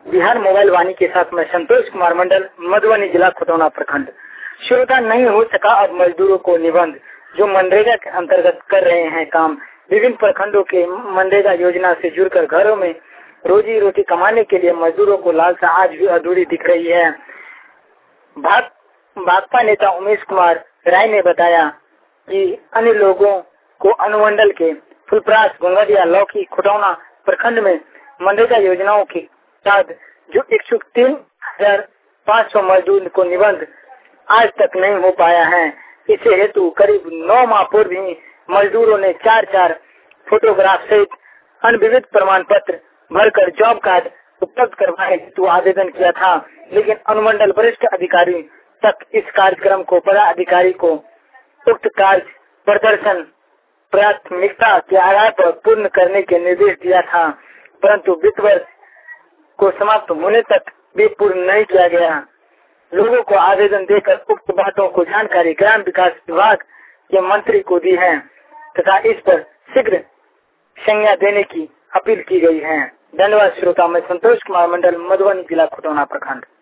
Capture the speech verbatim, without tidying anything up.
Bihar mobile वाणी के साथ मैं संतोष कुमार मंडल, मधुबनी जिला खतौना प्रखंड। श्रोता, नहीं हो सका अब मजदूरों को निबंध जो मनरेगा के अंतर्गत कर रहे हैं काम। विभिन्न प्रखंडों के मनरेगा योजना से जुड़कर घरों में रोजी रोटी कमाने के लिए मजदूरों को लालसा आज भी अधूरी दिख रही है। भाजपा नेता उमेश कुमार राय ने बताया कि अन्य लोगों को अनुमंडल के फुलपरास, गोंगदिया, लौकी, खतौना प्रखंड में मनरेगा योजनाओं के तहत जो इच्छुक तीन हजार पाँच सौ मजदूर को निबंध आज तक नहीं हो पाया है। इसे हेतु करीब नौ माह पूर्व ही मजदूरों ने चार चार फोटोग्राफ सहित अन्य विविध प्रमाण पत्र भरकर जॉब कार्ड उपलब्ध करवाने हेतु आवेदन किया था, लेकिन अनुमंडल वरिष्ठ अधिकारी तक इस कार्यक्रम को बड़ा अधिकारी को उक्त कार्य प्रदर्शन प्राथमिकता के आधार पर पूर्ण करने के निर्देश दिया था, परंतु वित्त वर्ष को समाप्त होने तक भी पूर्ण नहीं किया गया। लोगों को आवेदन देकर उक्त बातों को जानकारी ग्राम विकास विभाग के मंत्री को दी है तथा इस पर शीघ्र संज्ञा देने की अपील की गई है। धन्यवाद श्रोता, मैं संतोष कुमार मंडल, मधुबनी जिला खतौना प्रखंड।